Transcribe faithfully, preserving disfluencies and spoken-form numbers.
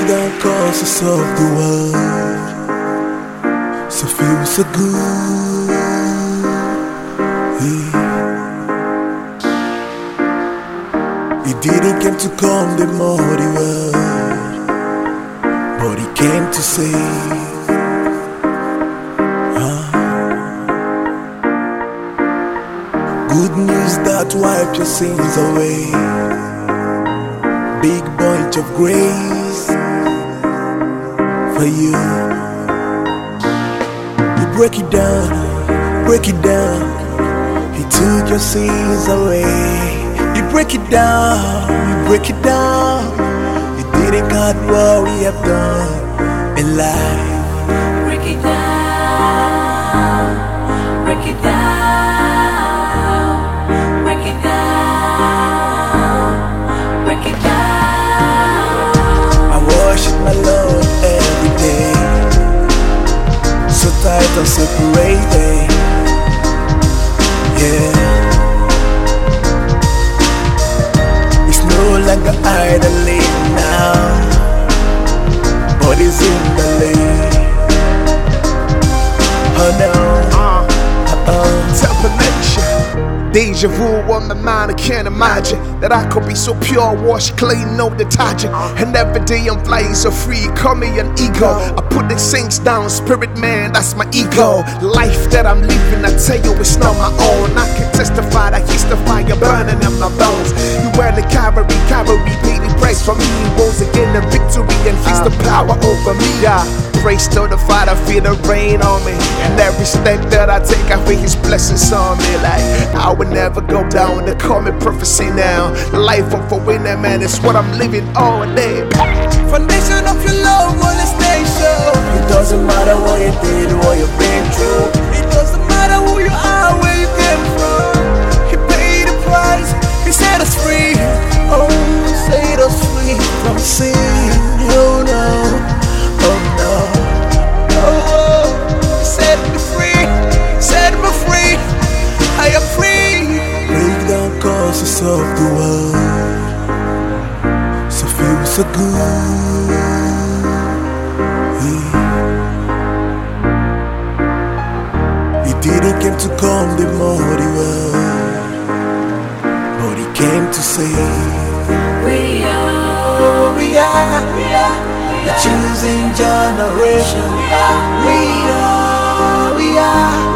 down causes of the world, so feel so good. Yeah. He didn't come to condemn the world, but he came to save. Huh? Good news that wipes your sins away. Big bunch of grace for you. You break it down, break it down. He took your sins away. You break it down, you break it down. You didn't cut what we have done in life. Break it down, break it down, break it down, break it down. I worship my Lord every day, so tight and separated. Yeah. Like I don't live now, but it's in the lane. Oh no, uh, uh-oh. Temple Nation, deja vu on my mind. I can't imagine that I could be so pure, washed clean, no detergent. And every day I'm flying so free, call me an ego. I put the saints down, spirit man, that's my ego. Life that I'm living, I tell you it's not my own. I can testify that he's the fire burning in my bones. You wear the Calvary, Calvary paid the price for me. He rose again in victory, and he's the power over me. Yeah. Praise to the Father, feel the rain on me. And every step that I take, I feel his blessings on me. Like, I would never go down, they call me prophecy now. Life of a winner, man, it's what I'm living all day. Foundation of your love on the station. It doesn't matter what you did, what you've been through. It doesn't matter who you are, where you came from. He paid the price, he set us free. Oh, set us free from sin. Oh no, oh no, oh, set me free, set me free. I am free. Break down causes of the world, so feel so good. Yeah. He didn't come to condemn the world, but he came to save. We are, we are, we are, the choosing generation. We are, we are.